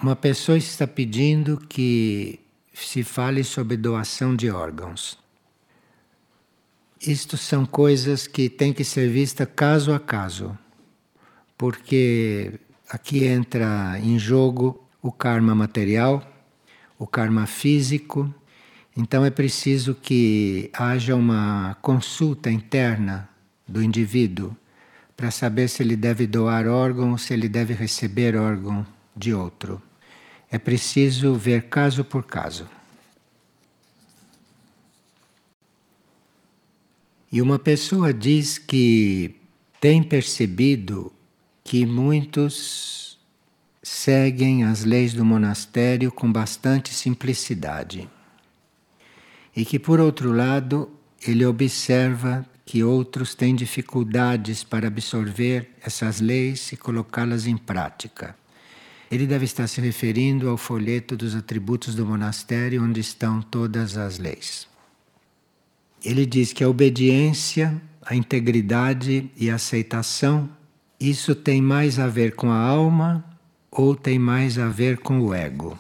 Uma pessoa está pedindo que se fale sobre doação de órgãos. Isto são coisas que têm que ser vistas caso a caso, porque aqui entra em jogo o karma material, o karma físico. Então é preciso que haja uma consulta interna do indivíduo para saber se ele deve doar órgão ou se ele deve receber órgão de outro. É preciso ver caso por caso. E uma pessoa diz que tem percebido que muitos seguem as leis do monastério com bastante simplicidade. E que, por outro lado, ele observa que outros têm dificuldades para absorver essas leis e colocá-las em prática. Ele deve estar se referindo ao folheto dos atributos do monastério, onde estão todas as leis. Ele diz que a obediência, a integridade e a aceitação, isso tem mais a ver com a alma ou tem mais a ver com o ego?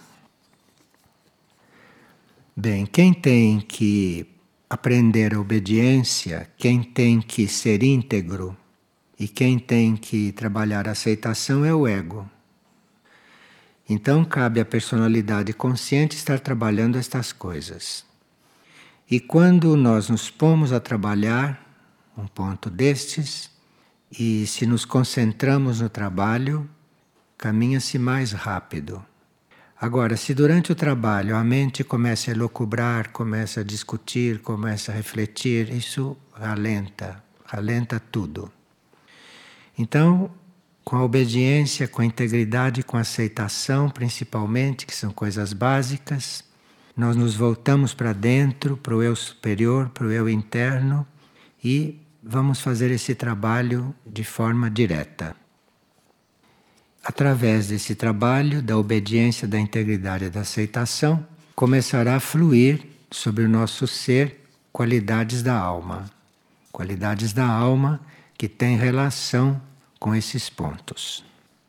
Bem, quem tem que aprender a obediência, quem tem que ser íntegro e quem tem que trabalhar a aceitação é o ego. Então cabe à personalidade consciente estar trabalhando estas coisas. E quando nós nos pomos a trabalhar um ponto destes, e se nos concentramos no trabalho, caminha-se mais rápido. Agora, se durante o trabalho a mente começa a elocubrar, começa a discutir, começa a refletir, isso ralenta tudo. Então, com a obediência, com a integridade, com a aceitação, principalmente, que são coisas básicas, nós nos voltamos para dentro, para o eu superior, para o eu interno e vamos fazer esse trabalho de forma direta. Através desse trabalho, da obediência, da integridade e da aceitação, começará a fluir sobre o nosso ser qualidades da alma. Qualidades da alma que têm relação com esses pontos.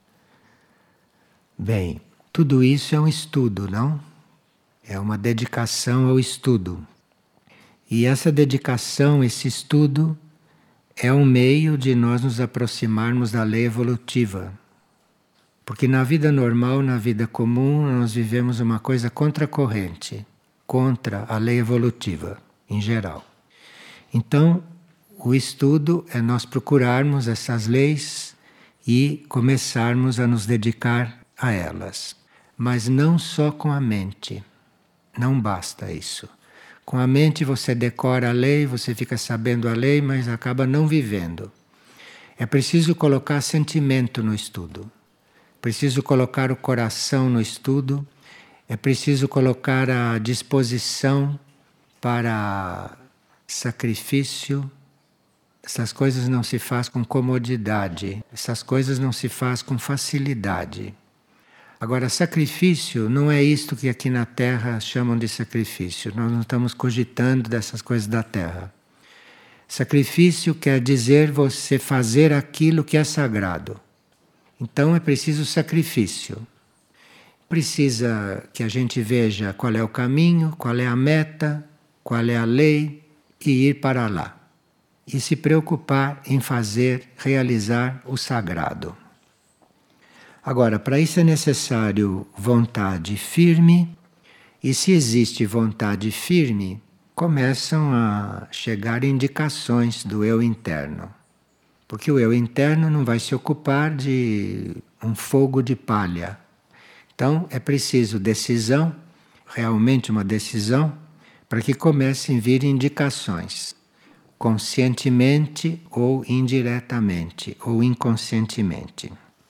Bem, tudo isso é um estudo, não? É uma dedicação ao estudo. E essa dedicação, esse estudo, é um meio de nós nos aproximarmos da lei evolutiva. Porque na vida normal, na vida comum, nós vivemos uma coisa contracorrente, contra a lei evolutiva, em geral. Então, o estudo é nós procurarmos essas leis e começarmos a nos dedicar a elas. Mas não só com a mente. Não basta isso. Com a mente você decora a lei, você fica sabendo a lei, mas acaba não vivendo. É preciso colocar sentimento no estudo. Preciso colocar o coração no estudo. É preciso colocar a disposição para sacrifício. Essas coisas não se faz com comodidade. Essas coisas não se faz com facilidade. Agora, sacrifício não é isto que aqui na Terra chamam de sacrifício. Nós não estamos cogitando dessas coisas da Terra. Sacrifício quer dizer você fazer aquilo que é sagrado. Então é preciso sacrifício. Precisa que a gente veja qual é o caminho, qual é a meta, qual é a lei e ir para lá. E se preocupar em fazer, realizar o sagrado. Agora, para isso é necessário vontade firme, e se existe vontade firme, começam a chegar indicações do eu interno. Porque o eu interno não vai se ocupar de um fogo de palha. Então, é preciso decisão, realmente uma decisão, para que comecem a vir indicações, conscientemente ou indiretamente, ou inconscientemente.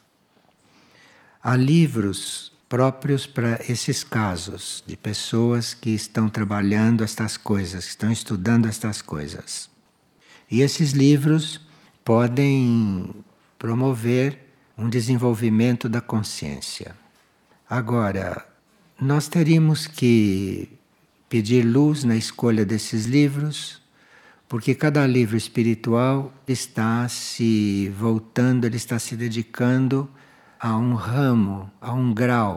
Há livros próprios para esses casos, de pessoas que estão trabalhando estas coisas, que estão estudando estas coisas. E esses livros podem promover um desenvolvimento da consciência. Agora, nós teríamos que pedir luz na escolha desses livros, porque cada livro espiritual está se voltando, ele está se dedicando a um ramo, a um grau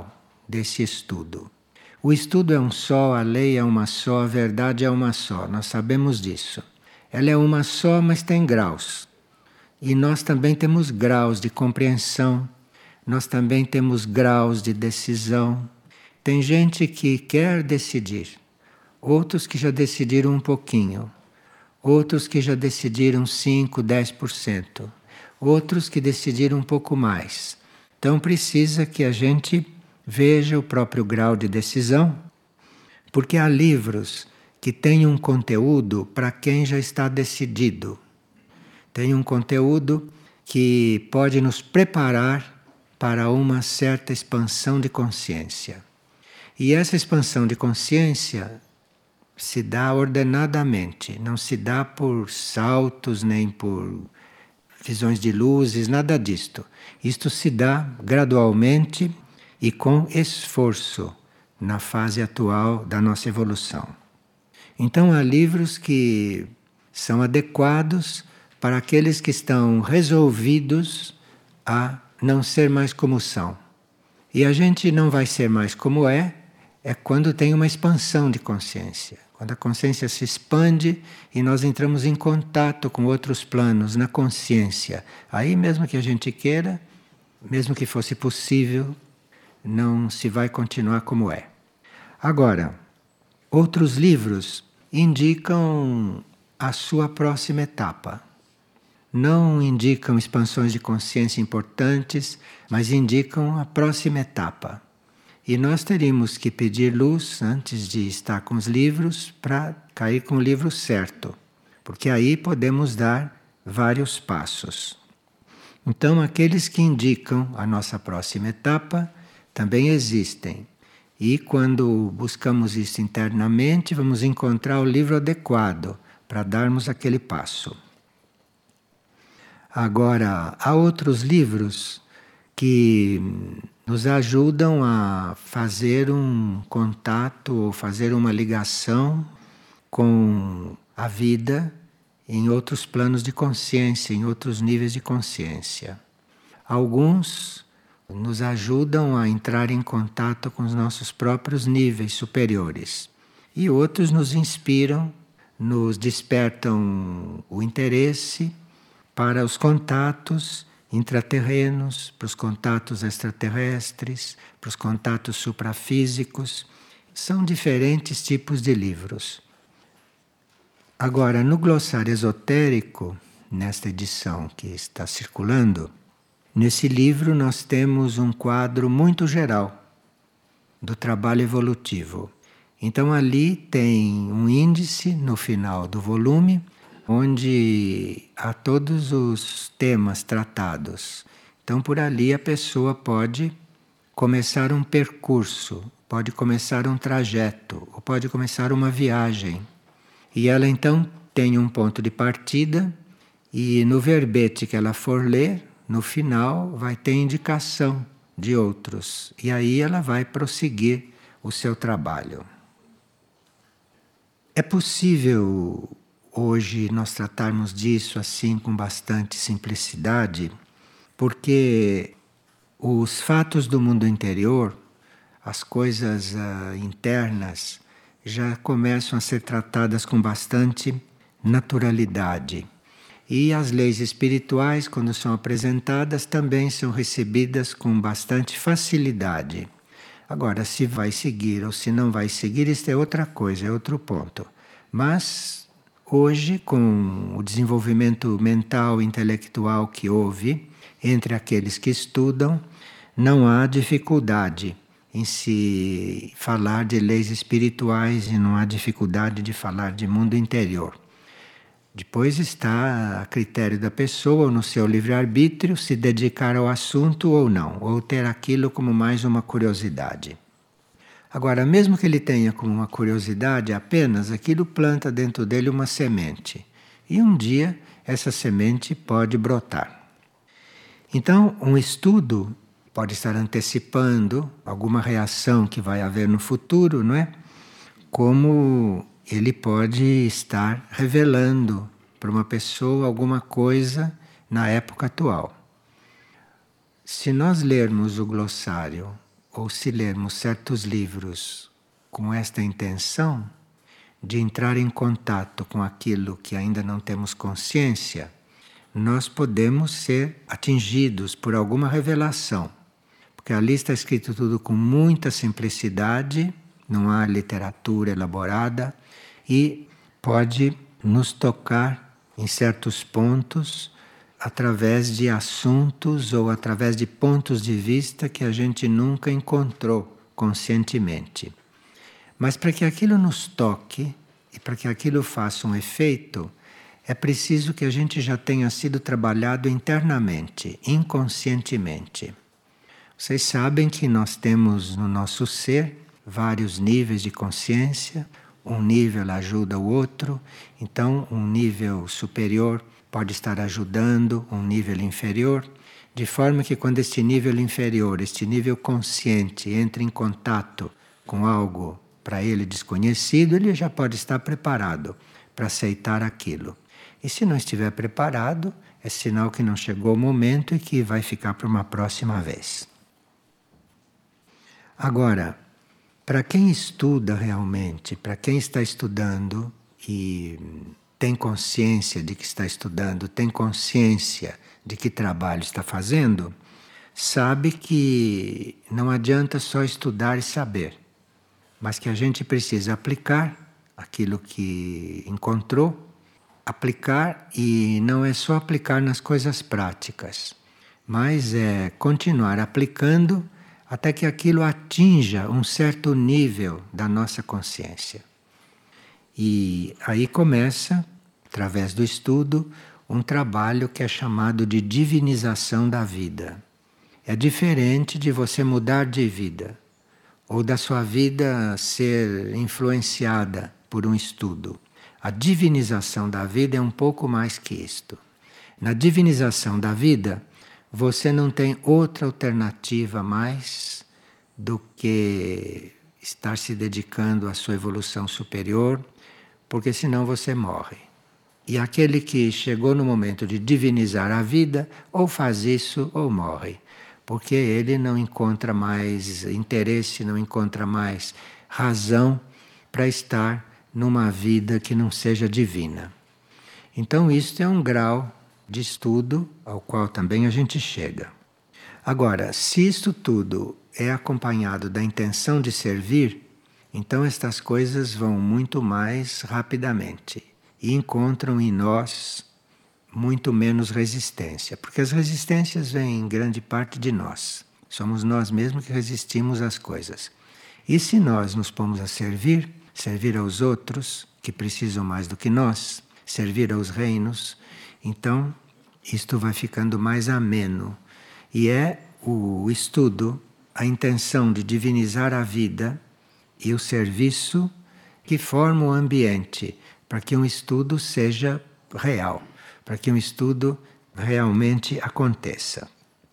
desse estudo. O estudo é um só, a lei é uma só, a verdade é uma só, nós sabemos disso. Ela é uma só, mas tem graus. E nós também temos graus de compreensão, nós também temos graus de decisão. Tem gente que quer decidir, outros que já decidiram um pouquinho, outros que já decidiram 5, 10%, outros que decidiram um pouco mais. Então precisa que a gente veja o próprio grau de decisão, porque há livros que têm um conteúdo para quem já está decidido. Tem um conteúdo que pode nos preparar para uma certa expansão de consciência. E essa expansão de consciência se dá ordenadamente, não se dá por saltos nem por visões de luzes, nada disto. Isto se dá gradualmente e com esforço na fase atual da nossa evolução. Então há livros que são adequados para aqueles que estão resolvidos a não ser mais como são. E a gente não vai ser mais como é quando tem uma expansão de consciência. Quando a consciência se expande e nós entramos em contato com outros planos na consciência. Aí mesmo que a gente queira, mesmo que fosse possível, não se vai continuar como é. Agora, outros livros indicam a sua próxima etapa. Não indicam expansões de consciência importantes, mas indicam a próxima etapa. E nós teríamos que pedir luz antes de estar com os livros para cair com o livro certo, porque aí podemos dar vários passos. Então, aqueles que indicam a nossa próxima etapa também existem. E quando buscamos isso internamente, vamos encontrar o livro adequado para darmos aquele passo. Agora, há outros livros que nos ajudam a fazer um contato ou fazer uma ligação com a vida em outros planos de consciência, em outros níveis de consciência. Alguns nos ajudam a entrar em contato com os nossos próprios níveis superiores. E outros nos inspiram, nos despertam o interesse para os contatos intraterrenos, para os contatos extraterrestres, para os contatos suprafísicos. São diferentes tipos de livros. Agora, no glossário esotérico, nesta edição que está circulando, nesse livro nós temos um quadro muito geral do trabalho evolutivo. Então ali tem um índice no final do volume, onde há todos os temas tratados. Então, por ali a pessoa pode começar um percurso, pode começar um trajeto, ou pode começar uma viagem. E ela então tem um ponto de partida, e no verbete que ela for ler, no final vai ter indicação de outros. E aí ela vai prosseguir o seu trabalho. É possível hoje nós tratarmos disso assim com bastante simplicidade, porque os fatos do mundo interior, as coisas internas, já começam a ser tratadas com bastante naturalidade. E as leis espirituais, quando são apresentadas, também são recebidas com bastante facilidade. Agora, se vai seguir ou se não vai seguir, isso é outra coisa, é outro ponto. Mas hoje, com o desenvolvimento mental e intelectual que houve entre aqueles que estudam, não há dificuldade em se falar de leis espirituais e não há dificuldade de falar de mundo interior. Depois está a critério da pessoa, no seu livre-arbítrio, se dedicar ao assunto ou não, ou ter aquilo como mais uma curiosidade. Agora, mesmo que ele tenha como uma curiosidade apenas, aquilo planta dentro dele uma semente. E um dia essa semente pode brotar. Então, um estudo pode estar antecipando alguma reação que vai haver no futuro, não é? Como ele pode estar revelando para uma pessoa alguma coisa na época atual. Se nós lermos o glossário ou se lermos certos livros com esta intenção de entrar em contato com aquilo que ainda não temos consciência, nós podemos ser atingidos por alguma revelação. Porque ali está escrito tudo com muita simplicidade, não há literatura elaborada e pode nos tocar em certos pontos através de assuntos ou através de pontos de vista que a gente nunca encontrou conscientemente. Mas para que aquilo nos toque e para que aquilo faça um efeito, é preciso que a gente já tenha sido trabalhado internamente, inconscientemente. Vocês sabem que nós temos no nosso ser vários níveis de consciência, um nível ajuda o outro, então um nível superior pode estar ajudando um nível inferior, de forma que quando este nível inferior, este nível consciente, entra em contato com algo para ele desconhecido, ele já pode estar preparado para aceitar aquilo. E se não estiver preparado, é sinal que não chegou o momento e que vai ficar para uma próxima vez. Agora, para quem estuda realmente, para quem está estudando e tem consciência de que está estudando, tem consciência de que trabalho está fazendo, sabe que não adianta só estudar e saber, mas que a gente precisa aplicar aquilo que encontrou, aplicar, e não é só aplicar nas coisas práticas, mas é continuar aplicando até que aquilo atinja um certo nível da nossa consciência. E aí começa, através do estudo, um trabalho que é chamado de divinização da vida. É diferente de você mudar de vida, ou da sua vida ser influenciada por um estudo. A divinização da vida é um pouco mais que isto. Na divinização da vida, você não tem outra alternativa mais do que estar se dedicando à sua evolução superior, porque senão você morre. E aquele que chegou no momento de divinizar a vida, ou faz isso ou morre, porque ele não encontra mais interesse, não encontra mais razão para estar numa vida que não seja divina. Então isto é um grau de estudo ao qual também a gente chega. Agora, se isto tudo é acompanhado da intenção de servir, então estas coisas vão muito mais rapidamente e encontram em nós muito menos resistência, porque as resistências vêm em grande parte de nós. Somos nós mesmos que resistimos às coisas. E se nós nos pomos a servir, servir aos outros que precisam mais do que nós, servir aos reinos, então isto vai ficando mais ameno. E é o estudo, a intenção de divinizar a vida e o serviço que formam o ambiente para que um estudo seja real, para que um estudo realmente aconteça.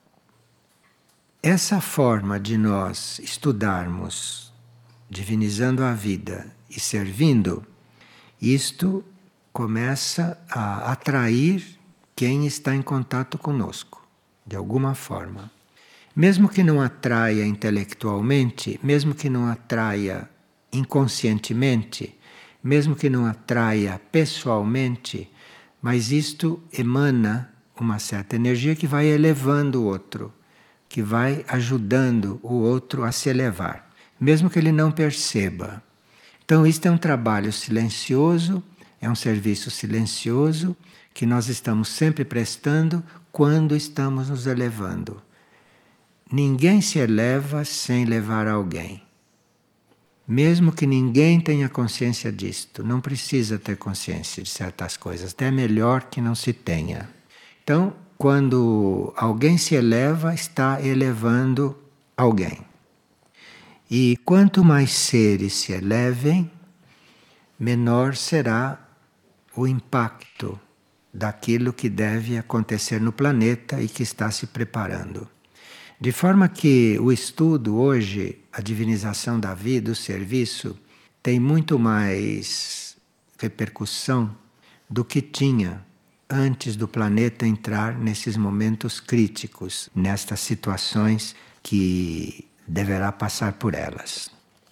Essa forma de nós estudarmos, divinizando a vida e servindo, isto começa a atrair quem está em contato conosco, de alguma forma. Mesmo que não atraia intelectualmente, mesmo que não atraia inconscientemente, mesmo que não atraia pessoalmente, mas isto emana uma certa energia que vai elevando o outro, que vai ajudando o outro a se elevar, mesmo que ele não perceba. Então isto é um trabalho silencioso, é um serviço silencioso que nós estamos sempre prestando quando estamos nos elevando. Ninguém se eleva sem levar alguém. Mesmo que ninguém tenha consciência disto, não precisa ter consciência de certas coisas, até é melhor que não se tenha. Então, quando alguém se eleva, está elevando alguém. E quanto mais seres se elevem, menor será o impacto daquilo que deve acontecer no planeta e que está se preparando. De forma que o estudo hoje, a divinização da vida, o serviço, tem muito mais repercussão do que tinha antes do planeta entrar nesses momentos críticos, nestas situações que deverá passar por elas.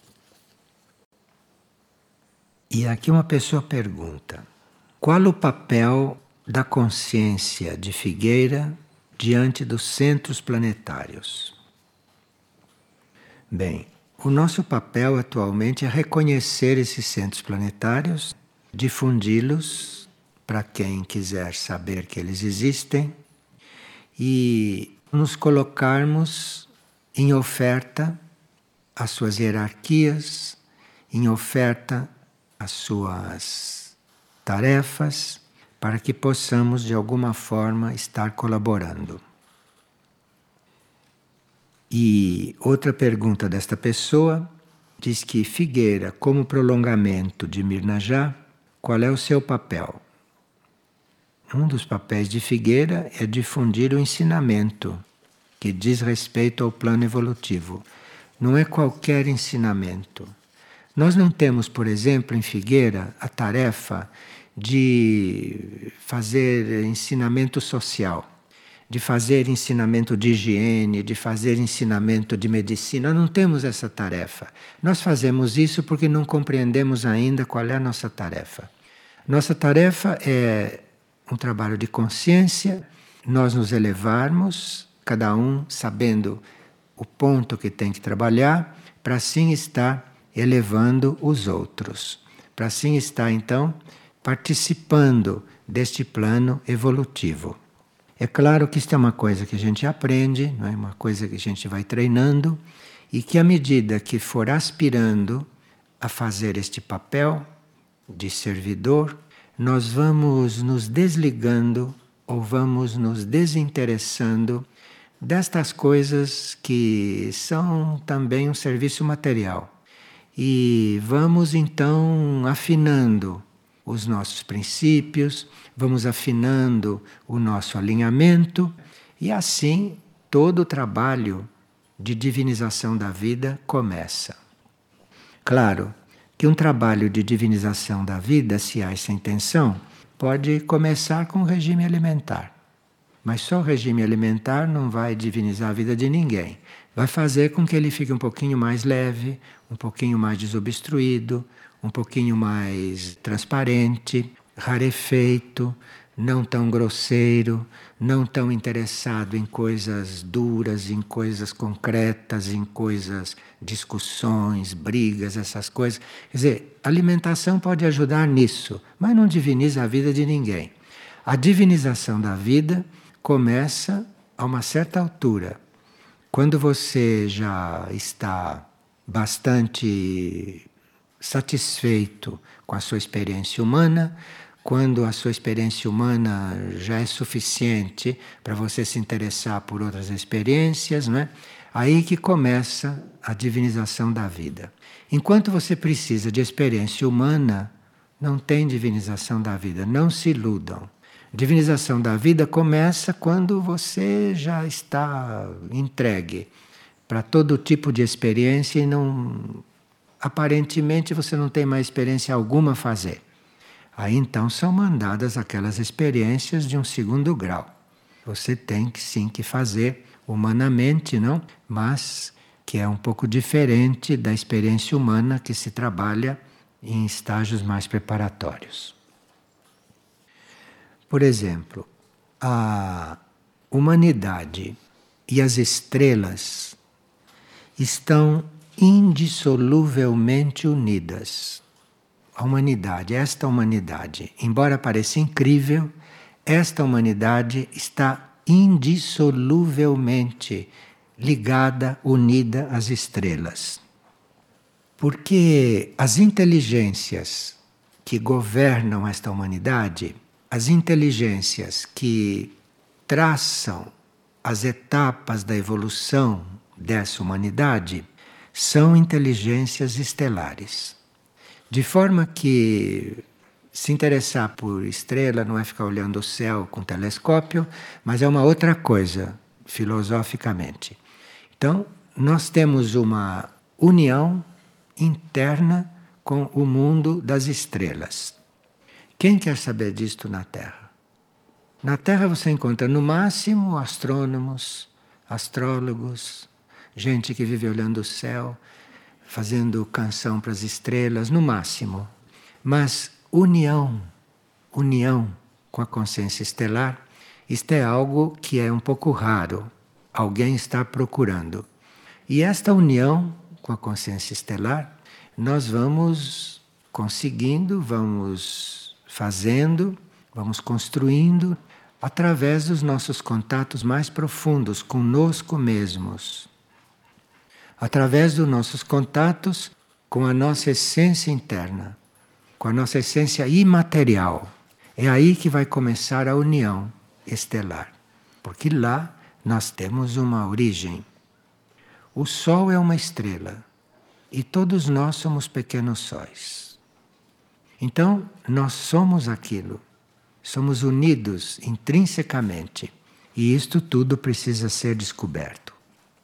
E aqui uma pessoa pergunta: qual o papel da consciência de Figueira diante dos centros planetários? Bem, o nosso papel atualmente é reconhecer esses centros planetários, difundi-los para quem quiser saber que eles existem e nos colocarmos em oferta às suas hierarquias, em oferta às suas tarefas, para que possamos de alguma forma estar colaborando. E outra pergunta desta pessoa diz que Figueira, como prolongamento de Mirnajá, qual é o seu papel? Um dos papéis de Figueira é difundir o ensinamento que diz respeito ao plano evolutivo. Não é qualquer ensinamento. Nós não temos, por exemplo, em Figueira, a tarefa de fazer ensinamento social, de fazer ensinamento de higiene, de fazer ensinamento de medicina. Nós não temos essa tarefa. Nós fazemos isso porque não compreendemos ainda qual é a nossa tarefa. Nossa tarefa é um trabalho de consciência, nós nos elevarmos, cada um sabendo o ponto que tem que trabalhar, para assim estar elevando os outros, para assim estar então participando deste plano evolutivo. É claro que isto é uma coisa que a gente aprende, não é? Uma coisa que a gente vai treinando e que à medida que for aspirando a fazer este papel de servidor, nós vamos nos desligando ou vamos nos desinteressando destas coisas que são também um serviço material. E vamos então afinando os nossos princípios, vamos afinando o nosso alinhamento e assim todo o trabalho de divinização da vida começa. Claro que um trabalho de divinização da vida, se há essa intenção, pode começar com o regime alimentar. Mas só o regime alimentar não vai divinizar a vida de ninguém. Vai fazer com que ele fique um pouquinho mais leve, um pouquinho mais desobstruído, um pouquinho mais transparente, rarefeito, não tão grosseiro, não tão interessado em coisas duras, em coisas concretas, em coisas, discussões, brigas, essas coisas. Quer dizer, a alimentação pode ajudar nisso, mas não diviniza a vida de ninguém. A divinização da vida começa a uma certa altura. Quando você já está bastante satisfeito com a sua experiência humana, quando a sua experiência humana já é suficiente para você se interessar por outras experiências, não é? Aí que começa a divinização da vida. Enquanto você precisa de experiência humana, não tem divinização da vida, não se iludam. Divinização da vida começa quando você já está entregue para todo tipo de experiência e não, aparentemente você não tem mais experiência alguma a fazer. Aí então são mandadas aquelas experiências de um segundo grau. Você tem que sim que fazer humanamente, não? Mas que é um pouco diferente da experiência humana que se trabalha em estágios mais preparatórios. Por exemplo, a humanidade e as estrelas estão indissoluvelmente unidas. A humanidade, esta humanidade, embora pareça incrível, esta humanidade está indissoluvelmente ligada, unida às estrelas. Porque as inteligências que governam esta humanidade, as inteligências que traçam as etapas da evolução dessa humanidade, são inteligências estelares. De forma que se interessar por estrela não é ficar olhando o céu com telescópio, mas é uma outra coisa, filosoficamente. Então, nós temos uma união interna com o mundo das estrelas. Quem quer saber disto na Terra? Na Terra você encontra no máximo astrônomos, astrólogos, gente que vive olhando o céu, fazendo canção para as estrelas, no máximo. Mas união com a consciência estelar, isto é algo que é um pouco raro. Alguém está procurando. E esta união com a consciência estelar, nós vamos conseguindo, vamos fazendo, vamos construindo através dos nossos contatos mais profundos conosco mesmos. Através dos nossos contatos com a nossa essência interna, com a nossa essência imaterial. É aí que vai começar a união estelar, porque lá nós temos uma origem. O Sol é uma estrela e todos nós somos pequenos sóis. Então, nós somos aquilo, somos unidos intrinsecamente e isto tudo precisa ser descoberto.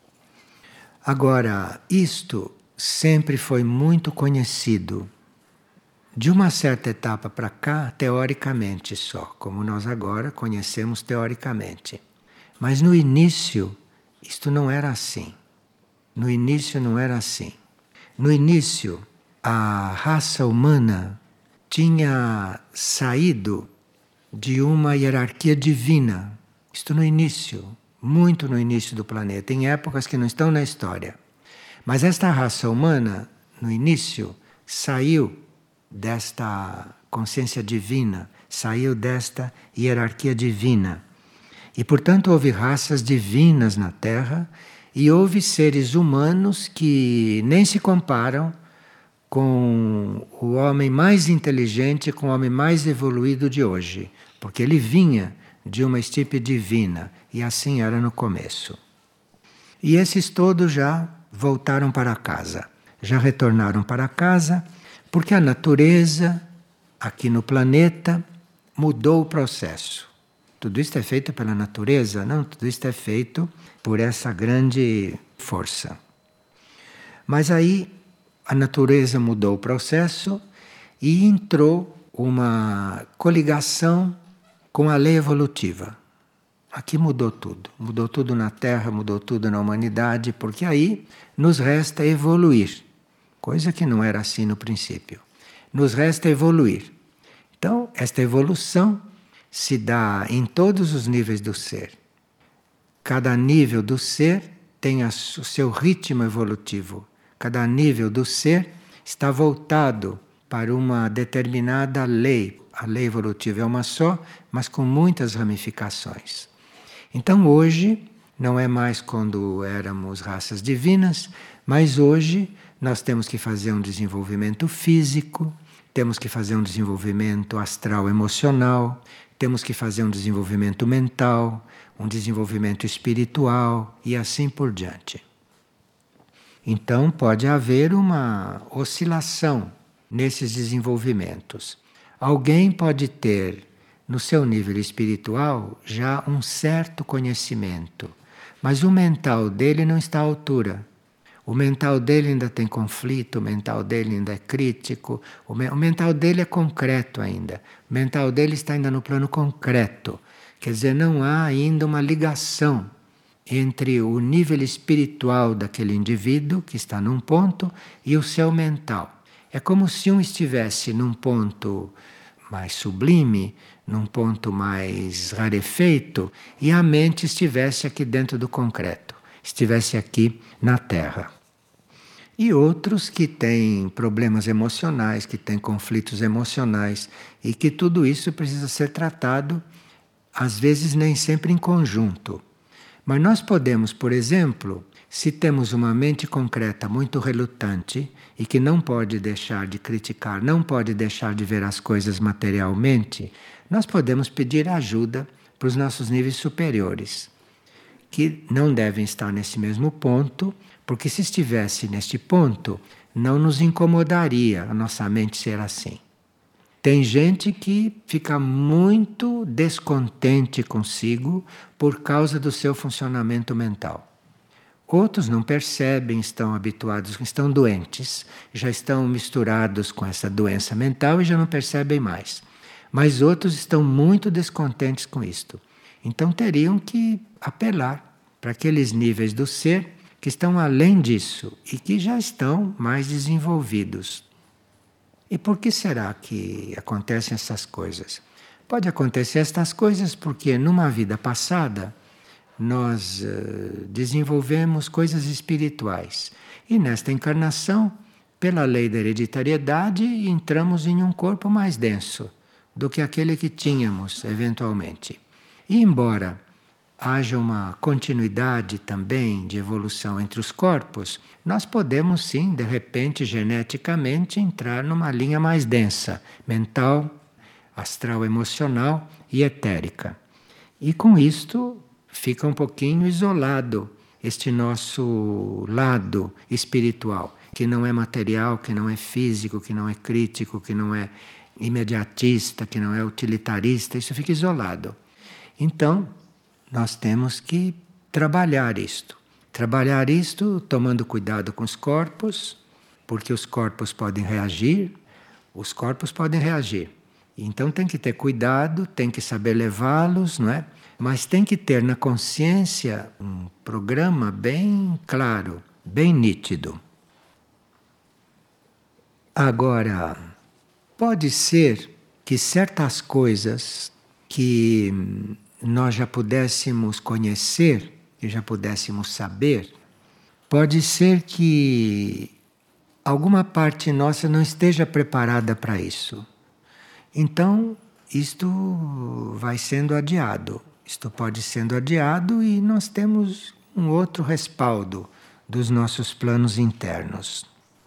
Agora, isto sempre foi muito conhecido. De uma certa etapa para cá, teoricamente só, como nós agora conhecemos teoricamente. Mas no início, isto não era assim. No início não era assim. No início, a raça humana tinha saído de uma hierarquia divina. Isto no início, muito no início do planeta, em épocas que não estão na história. Mas esta raça humana, no início, saiu desta consciência divina, saiu desta hierarquia divina. E, portanto, houve raças divinas na Terra e houve seres humanos que nem se comparam com o homem mais inteligente, com o homem mais evoluído de hoje, porque ele vinha de uma estirpe divina e assim era no começo. E esses todos já voltaram para casa, já retornaram para casa, porque a natureza, aqui no planeta, mudou o processo. Tudo isto é feito pela natureza? Não, tudo isto é feito por essa grande força. Mas aí a natureza mudou o processo e entrou uma coligação com a lei evolutiva. Aqui mudou tudo na Terra, mudou tudo na humanidade, porque aí nos resta evoluir. Coisa que não era assim no princípio. Nos resta evoluir. Então, esta evolução se dá em todos os níveis do ser. Cada nível do ser tem o seu ritmo evolutivo. Cada nível do ser está voltado para uma determinada lei. A lei evolutiva é uma só, mas com muitas ramificações. Então, hoje, não é mais quando éramos raças divinas, mas hoje nós temos que fazer um desenvolvimento físico, temos que fazer um desenvolvimento astral emocional, temos que fazer um desenvolvimento mental, um desenvolvimento espiritual e assim por diante. Então pode haver uma oscilação nesses desenvolvimentos. Alguém pode ter no seu nível espiritual já um certo conhecimento, mas o mental dele não está à altura. O mental dele ainda tem conflito, o mental dele ainda é crítico, o mental dele é concreto ainda. O mental dele está ainda no plano concreto. Quer dizer, não há ainda uma ligação entre o nível espiritual daquele indivíduo, que está num ponto, e o seu mental. É como se um estivesse num ponto mais sublime, num ponto mais rarefeito, e a mente estivesse aqui dentro do concreto, estivesse aqui na Terra. E outros que têm problemas emocionais, que têm conflitos emocionais, e que tudo isso precisa ser tratado, às vezes nem sempre em conjunto. Mas nós podemos, por exemplo, se temos uma mente concreta muito relutante e que não pode deixar de criticar, não pode deixar de ver as coisas materialmente, nós podemos pedir ajuda para os nossos níveis superiores, que não devem estar nesse mesmo ponto, porque se estivesse neste ponto, não nos incomodaria a nossa mente ser assim. Tem gente que fica muito descontente consigo por causa do seu funcionamento mental. Outros não percebem, estão habituados, estão doentes, já estão misturados com essa doença mental e já não percebem mais. Mas outros estão muito descontentes com isto. Então teriam que apelar para aqueles níveis do ser que estão além disso e que já estão mais desenvolvidos. E por que será que acontecem essas coisas? Pode acontecer estas coisas porque numa vida passada nós desenvolvemos coisas espirituais. E nesta encarnação, pela lei da hereditariedade, entramos em um corpo mais denso do que aquele que tínhamos eventualmente. E embora haja uma continuidade também de evolução entre os corpos, nós podemos sim, de repente, geneticamente, entrar numa linha mais densa, mental, astral, emocional e etérica. E com isto fica um pouquinho isolado este nosso lado espiritual, que não é material, que não é físico, que não é crítico, que não é imediatista, que não é utilitarista, isso fica isolado. Então, nós temos que trabalhar isto. Trabalhar isto tomando cuidado com os corpos, porque os corpos podem reagir, os corpos podem reagir. Então tem que ter cuidado, tem que saber levá-los, não é? Mas tem que ter na consciência um programa bem claro, bem nítido. Agora, pode ser que certas coisas que nós já pudéssemos conhecer, que já pudéssemos saber, pode ser que alguma parte nossa não esteja preparada para isso. Então, isto vai sendo adiado. Isto pode sendo adiado e nós temos um outro respaldo dos nossos planos internos.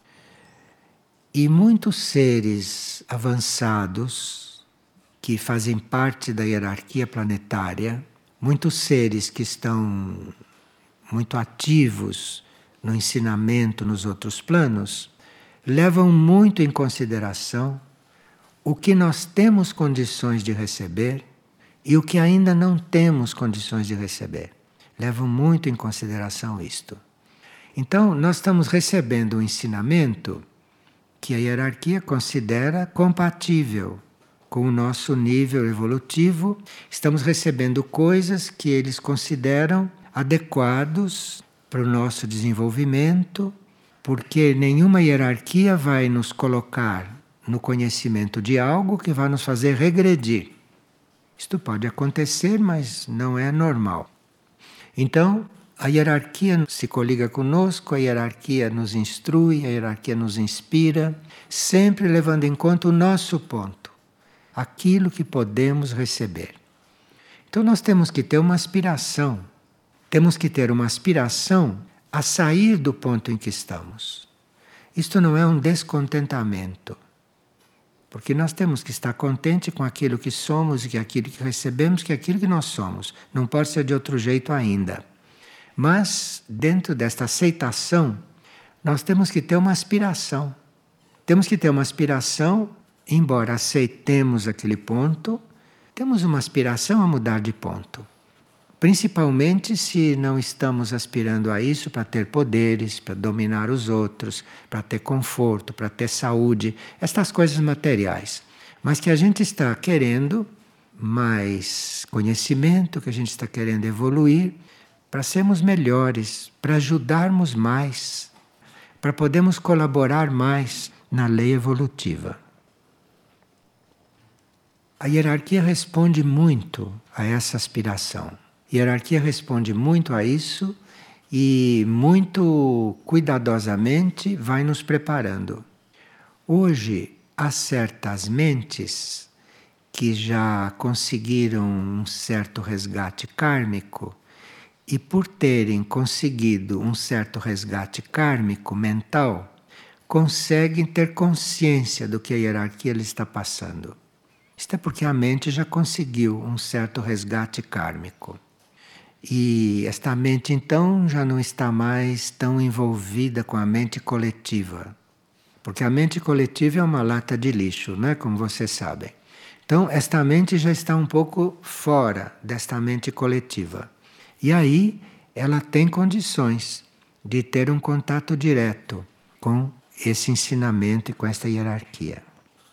E muitos seres avançados que fazem parte da hierarquia planetária, muitos seres que estão muito ativos no ensinamento nos outros planos, levam muito em consideração o que nós temos condições de receber e o que ainda não temos condições de receber. Levam muito em consideração isto. Então, nós estamos recebendo um ensinamento que a hierarquia considera compatível com o nosso nível evolutivo. Estamos recebendo coisas que eles consideram adequados para o nosso desenvolvimento, porque nenhuma hierarquia vai nos colocar no conhecimento de algo que vai nos fazer regredir. Isto pode acontecer, mas não é normal. Então, a hierarquia se coliga conosco, a hierarquia nos instrui, a hierarquia nos inspira, sempre levando em conta o nosso ponto, aquilo que podemos receber. Então, nós temos que ter uma aspiração. Temos que ter uma aspiração a sair do ponto em que estamos. Isto não é um descontentamento. Porque nós temos que estar contente com aquilo que somos e que aquilo que recebemos, que aquilo que nós somos. Não pode ser de outro jeito ainda. Mas, dentro desta aceitação, nós temos que ter uma aspiração. Temos que ter uma aspiração, embora aceitemos aquele ponto, temos uma aspiração a mudar de ponto. Principalmente se não estamos aspirando a isso para ter poderes, para dominar os outros, para ter conforto, para ter saúde, estas coisas materiais. Mas que a gente está querendo mais conhecimento, que a gente está querendo evoluir, para sermos melhores, para ajudarmos mais, para podermos colaborar mais na lei evolutiva. A hierarquia responde muito a essa aspiração. A hierarquia responde muito a isso e muito cuidadosamente vai nos preparando. Hoje, há certas mentes que já conseguiram um certo resgate kármico e por terem conseguido um certo resgate kármico mental, conseguem ter consciência do que a hierarquia lhe está passando. Isto é porque a mente já conseguiu um certo resgate kármico. E esta mente, então, já não está mais tão envolvida com a mente coletiva. Porque a mente coletiva é uma lata de lixo, não é? Como vocês sabem. Então, esta mente já está um pouco fora desta mente coletiva. E aí, ela tem condições de ter um contato direto com esse ensinamento e com esta hierarquia.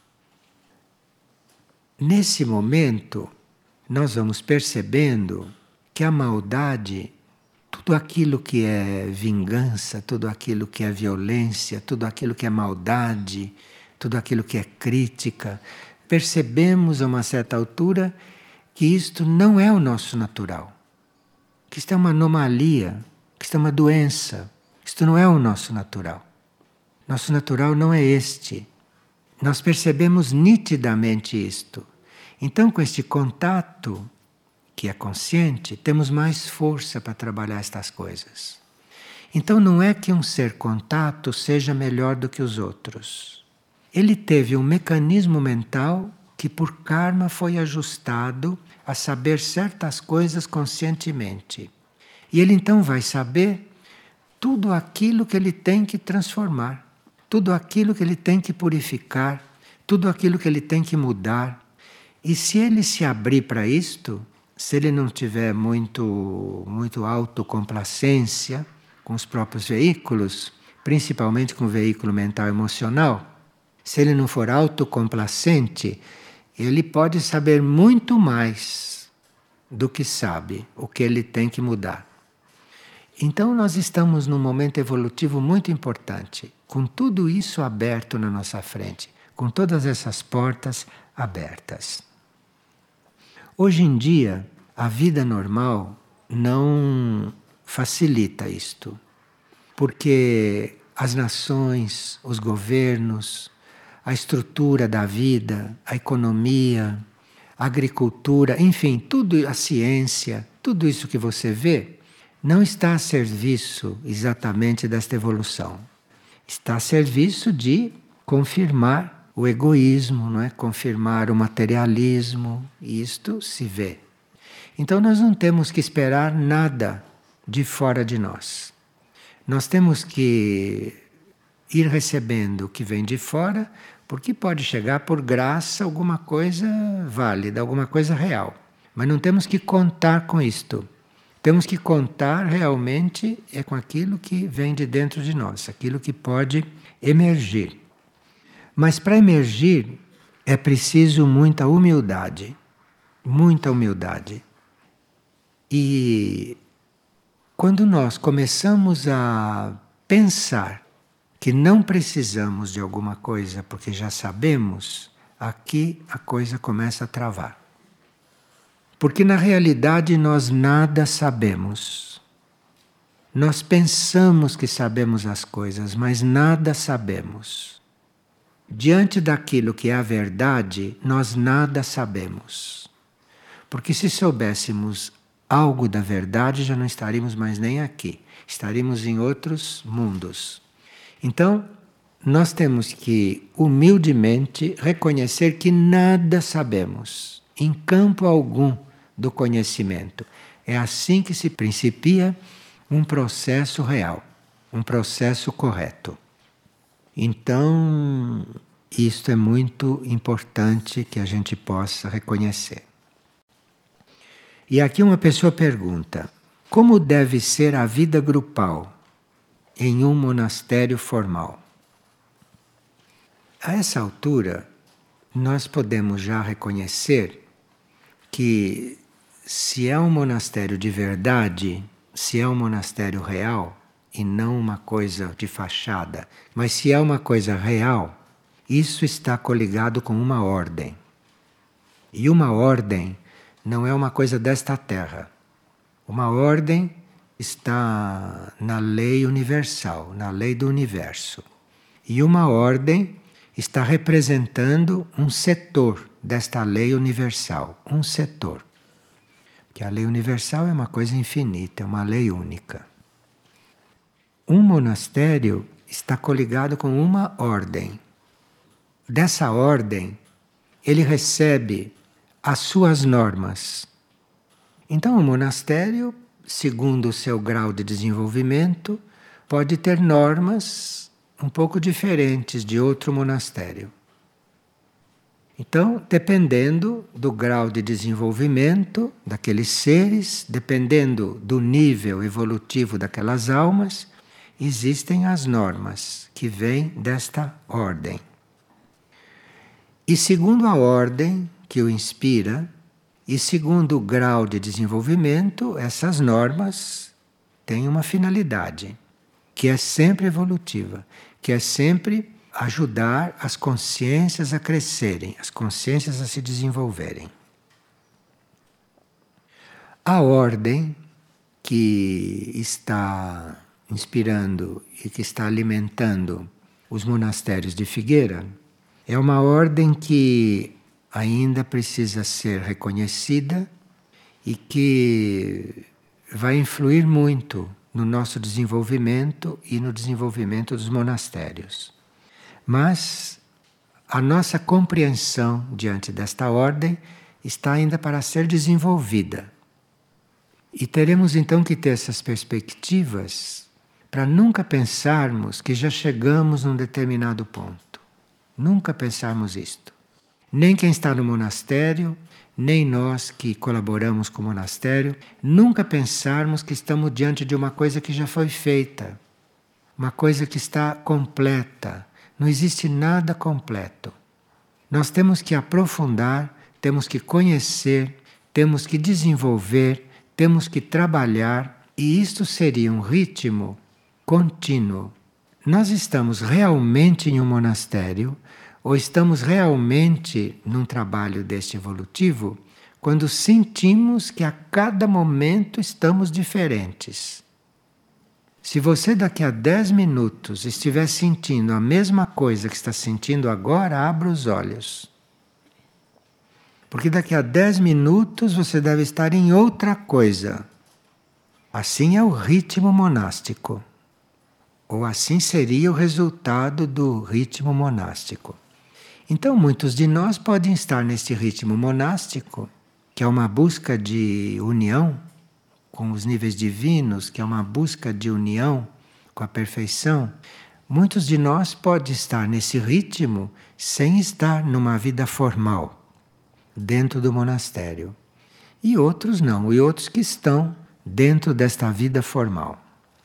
Nesse momento, nós vamos percebendo que a maldade, tudo tudo aquilo que é vingança, tudo aquilo que é violência, tudo aquilo que é maldade, tudo aquilo que é crítica, percebemos a uma certa altura que isto não é o nosso natural, que isto é uma anomalia, que isto é uma doença, isto não é o nosso natural. Nosso natural não é este. Nós percebemos nitidamente isto. Então, com este contato, que é consciente, temos mais força para trabalhar estas coisas. Então, não é que um ser contato seja melhor do que os outros. Ele teve um mecanismo mental que, por karma, foi ajustado a saber certas coisas conscientemente. E ele então vai saber tudo aquilo que ele tem que transformar, tudo aquilo que ele tem que purificar, tudo aquilo que ele tem que mudar. E se ele se abrir para isto, se ele não tiver muito autocomplacência com os próprios veículos, principalmente com o veículo mental e emocional, se ele não for autocomplacente, ele pode saber muito mais do que sabe, o que ele tem que mudar. Então nós estamos num momento evolutivo muito importante, com tudo isso aberto na nossa frente, com todas essas portas abertas. Hoje em dia, a vida normal não facilita isto, porque as nações, os governos, a estrutura da vida, a economia, a agricultura, enfim, tudo, a ciência, tudo isso que você vê, não está a serviço exatamente desta evolução. Está a serviço de confirmar o egoísmo, não é? Confirmar o materialismo, e isto se vê. Então nós não temos que esperar nada de fora de nós. Nós temos que ir recebendo o que vem de fora, porque pode chegar por graça alguma coisa válida, alguma coisa real. Mas não temos que contar com isto. Temos que contar realmente com aquilo que vem de dentro de nós, aquilo que pode emergir. Mas para emergir é preciso muita humildade, muita humildade. E quando nós começamos a pensar que não precisamos de alguma coisa porque já sabemos, aqui a coisa começa a travar. Porque na realidade nós nada sabemos. Nós pensamos que sabemos as coisas, mas nada sabemos. Diante daquilo que é a verdade, nós nada sabemos. Porque se soubéssemos algo da verdade, já não estaríamos mais nem aqui. Estaríamos em outros mundos. Então, nós temos que humildemente reconhecer que nada sabemos, em campo algum do conhecimento. É assim que se principia um processo real, um processo correto. Então, isto é muito importante que a gente possa reconhecer. E aqui uma pessoa pergunta: como deve ser a vida grupal em um monastério formal? A essa altura, nós podemos já reconhecer que se é um monastério de verdade, se é um monastério real, e não uma coisa de fachada, mas se é uma coisa real, isso está coligado com uma ordem. E uma ordem não é uma coisa desta terra. Uma ordem está na lei universal, na lei do universo. E uma ordem está representando um setor desta lei universal, um setor. Que a lei universal é uma coisa infinita, é uma lei única. Um monastério está coligado com uma ordem. Dessa ordem, ele recebe as suas normas. Então, o monastério, segundo o seu grau de desenvolvimento, pode ter normas um pouco diferentes de outro monastério. Então, dependendo do grau de desenvolvimento daqueles seres, dependendo do nível evolutivo daquelas almas, existem as normas que vêm desta ordem. E segundo a ordem que o inspira, e segundo o grau de desenvolvimento, essas normas tem uma finalidade, que é sempre evolutiva, que é sempre ajudar as consciências a crescerem, as consciências a se desenvolverem. A ordem que está inspirando e que está alimentando os monastérios de Figueira é uma ordem que ainda precisa ser reconhecida e que vai influir muito no nosso desenvolvimento e no desenvolvimento dos monastérios. Mas a nossa compreensão diante desta ordem está ainda para ser desenvolvida. E teremos então que ter essas perspectivas para nunca pensarmos que já chegamos num determinado ponto. Nunca pensarmos isto. Nem quem está no monastério, nem nós que colaboramos com o monastério, nunca pensarmos que estamos diante de uma coisa que já foi feita, uma coisa que está completa. Não existe nada completo. Nós temos que aprofundar, temos que conhecer, temos que desenvolver, temos que trabalhar, e isto seria um ritmo contínuo. Nós estamos realmente em um monastério, ou estamos realmente num trabalho deste evolutivo, quando sentimos que a cada momento estamos diferentes. Se você daqui a 10 minutos estiver sentindo a mesma coisa que está sentindo agora, abra os olhos. Porque daqui a 10 minutos você deve estar em outra coisa. Assim é o ritmo monástico. Ou assim seria o resultado do ritmo monástico. Então, muitos de nós podem estar neste ritmo monástico, que é uma busca de união com os níveis divinos, que é uma busca de união com a perfeição. Muitos de nós podem estar nesse ritmo sem estar numa vida formal dentro do monastério. E outros não, e outros que estão dentro desta vida formal.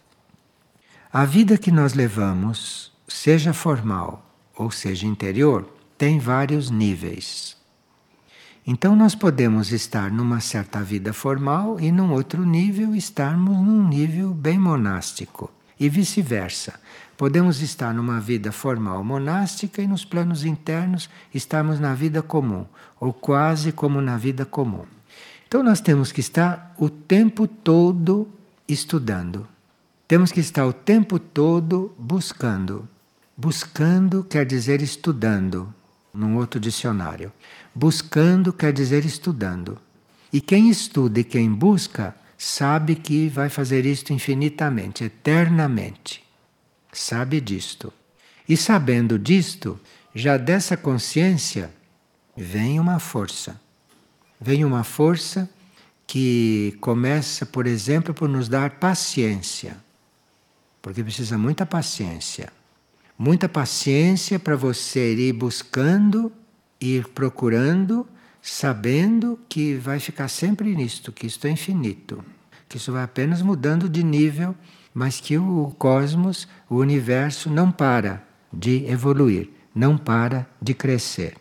A vida que nós levamos, seja formal ou seja interior, tem vários níveis. Então nós podemos estar numa certa vida formal e num outro nível estarmos num nível bem monástico. E vice-versa. Podemos estar numa vida formal monástica e nos planos internos estarmos na vida comum, ou quase como na vida comum. Então nós temos que estar o tempo todo estudando. Temos que estar o tempo todo buscando. Buscando quer dizer estudando, num outro dicionário. Buscando quer dizer estudando. E quem estuda e quem busca sabe que vai fazer isto infinitamente, eternamente. Sabe disto. E sabendo disto, já dessa consciência, vem uma força. Vem uma força que começa, por exemplo, por nos dar paciência. Porque precisa muita paciência. Muita paciência para você ir buscando, ir procurando, sabendo que vai ficar sempre nisto, que isto é infinito. Que isso vai apenas mudando de nível, mas que o cosmos, o universo, não para de evoluir, não para de crescer.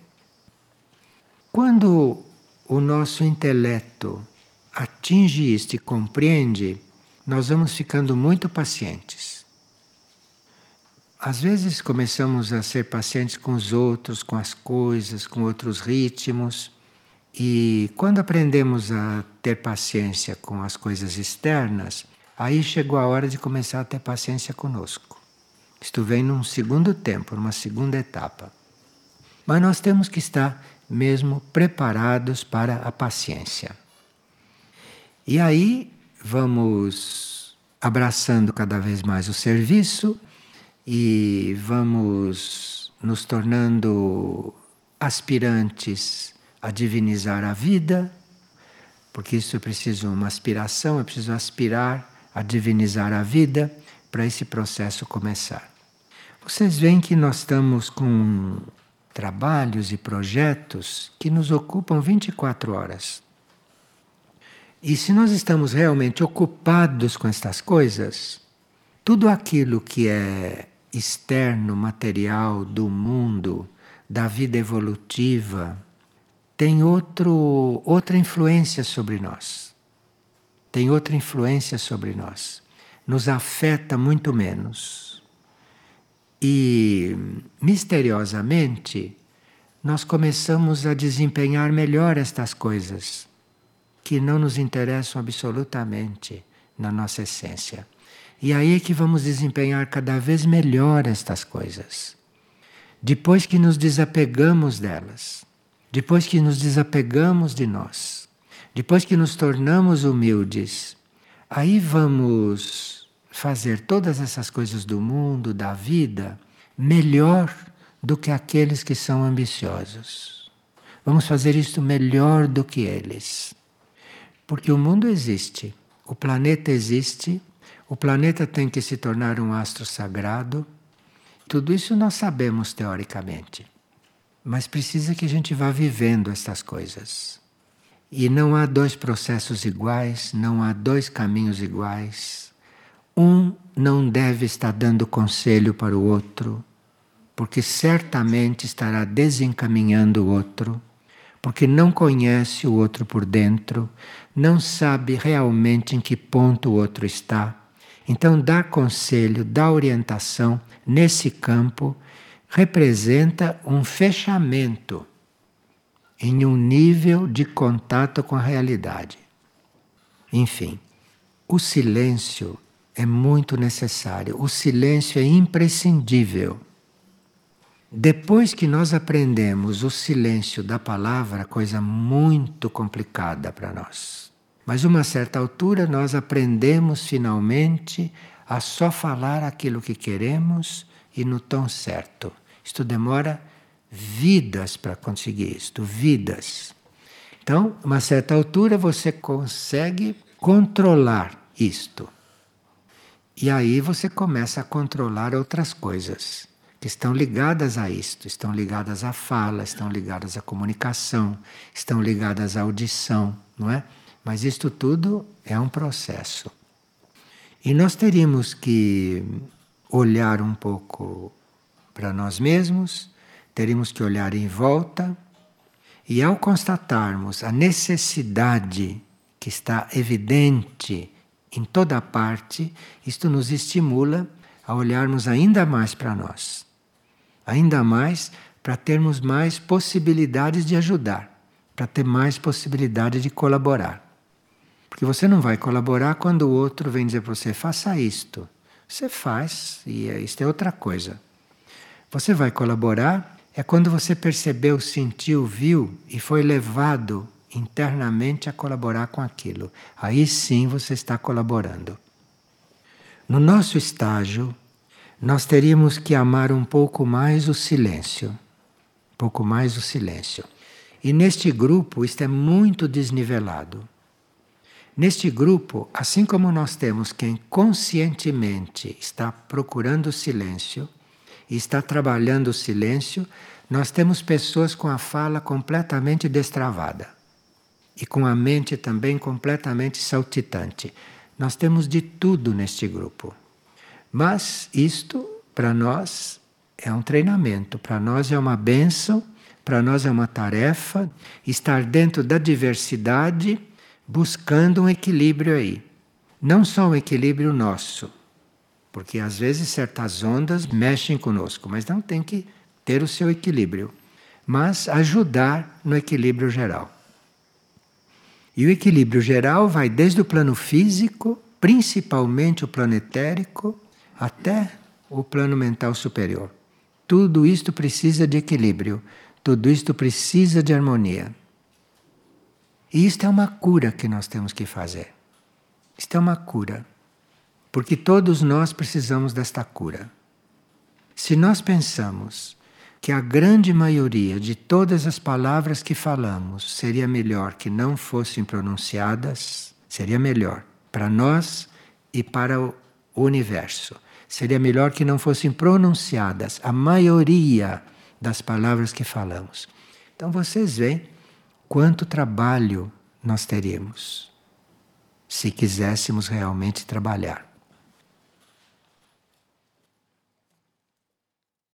Quando o nosso intelecto atinge isto e compreende, nós vamos ficando muito pacientes. Às vezes começamos a ser pacientes com os outros, com as coisas, com outros ritmos. E quando aprendemos a ter paciência com as coisas externas, aí chegou a hora de começar a ter paciência conosco. Isto vem num segundo tempo, numa segunda etapa. Mas nós temos que estar mesmo preparados para a paciência. E aí vamos abraçando cada vez mais o serviço e vamos nos tornando aspirantes a divinizar a vida, porque isso é preciso uma aspiração, é preciso aspirar a divinizar a vida para esse processo começar. Vocês veem que nós estamos com trabalhos e projetos que nos ocupam 24 horas. E se nós estamos realmente ocupados com estas coisas, tudo aquilo que é externo, material, do mundo, da vida evolutiva, tem outra influência sobre nós. Tem outra influência sobre nós. nos afeta muito menos. E, misteriosamente, nós começamos a desempenhar melhor estas coisas, que não nos interessam absolutamente na nossa essência. E aí é que vamos desempenhar cada vez melhor estas coisas. Depois que nos desapegamos delas, depois que nos desapegamos de nós, depois que nos tornamos humildes, aí vamos fazer todas essas coisas do mundo, da vida, melhor do que aqueles que são ambiciosos. Vamos fazer isto melhor do que eles. Porque o mundo existe, o planeta existe, o planeta tem que se tornar um astro sagrado. Tudo isso nós sabemos teoricamente. Mas precisa que a gente vá vivendo estas coisas. E não há dois processos iguais, não há dois caminhos iguais. Um não deve estar dando conselho para o outro, porque certamente estará desencaminhando o outro, porque não conhece o outro por dentro, não sabe realmente em que ponto o outro está. Então, dar conselho, dar orientação nesse campo representa um fechamento em um nível de contato com a realidade. Enfim, o silêncio é muito necessário, o silêncio é imprescindível. Depois que nós aprendemos o silêncio da palavra, coisa muito complicada para nós. Mas a uma certa altura nós aprendemos finalmente a só falar aquilo que queremos e no tom certo. Isto demora vidas para conseguir isto, vidas. Então, a uma certa altura você consegue controlar isto. E aí você começa a controlar outras coisas que estão ligadas a isto, estão ligadas à fala, estão ligadas à comunicação, estão ligadas à audição, não é? Mas isto tudo é um processo. E nós teríamos que olhar um pouco para nós mesmos, teríamos que olhar em volta, e ao constatarmos a necessidade que está evidente em toda parte, isto nos estimula a olharmos ainda mais para nós. Ainda mais para termos mais possibilidades de ajudar, para ter mais possibilidade de colaborar. Porque você não vai colaborar quando o outro vem dizer para você, faça isto. Você faz, e isto é outra coisa. Você vai colaborar é quando você percebeu, sentiu, viu e foi levado internamente a colaborar com aquilo. Aí sim você está colaborando. No nosso estágio, nós teríamos que amar um pouco mais o silêncio. Um pouco mais o silêncio. E neste grupo, isto é muito desnivelado. Neste grupo, assim como nós temos quem conscientemente está procurando o silêncio e está trabalhando o silêncio, nós temos pessoas com a fala completamente destravada e com a mente também completamente saltitante. Nós temos de tudo neste grupo. Mas isto, para nós, é um treinamento, para nós é uma bênção, para nós é uma tarefa, estar dentro da diversidade, buscando um equilíbrio aí. Não só um equilíbrio nosso, porque às vezes certas ondas mexem conosco, mas não tem que ter o seu equilíbrio, mas ajudar no equilíbrio geral. E o equilíbrio geral vai desde o plano físico, principalmente o plano etérico, até o plano mental superior. Tudo isto precisa de equilíbrio, tudo isto precisa de harmonia. E isto é uma cura que nós temos que fazer. Isto é uma cura. Porque todos nós precisamos desta cura. Se nós pensamos que a grande maioria de todas as palavras que falamos seria melhor que não fossem pronunciadas, seria melhor para nós e para o universo. Seria melhor que não fossem pronunciadas a maioria das palavras que falamos. Então vocês veem quanto trabalho nós teríamos se quiséssemos realmente trabalhar.